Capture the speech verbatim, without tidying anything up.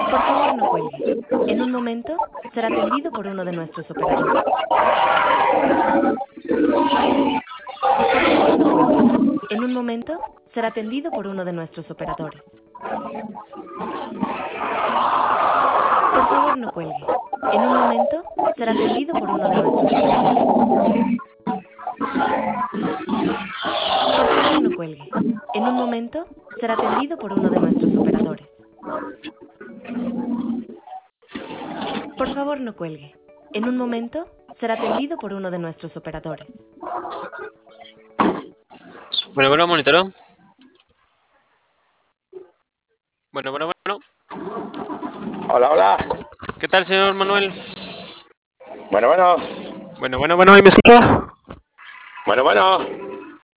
Por favor, no cuelgue. En un momento será atendido por uno de nuestros operadores. Por favor, no cuelgue. En un momento será atendido por uno de nuestros operadores. Por favor, no cuelgue. En un momento será atendido por uno de nuestros operadores. Por favor, no cuelgue. En un momento será atendido por uno de nuestros operadores. Por favor, no cuelgue. En un momento será atendido por uno de nuestros operadores. Bueno, bueno, monitoreo. Bueno, bueno, bueno. Hola, hola. ¿Qué tal, señor Manuel? Bueno, bueno. Bueno, bueno, bueno, ¿y me escucha? Bueno, bueno.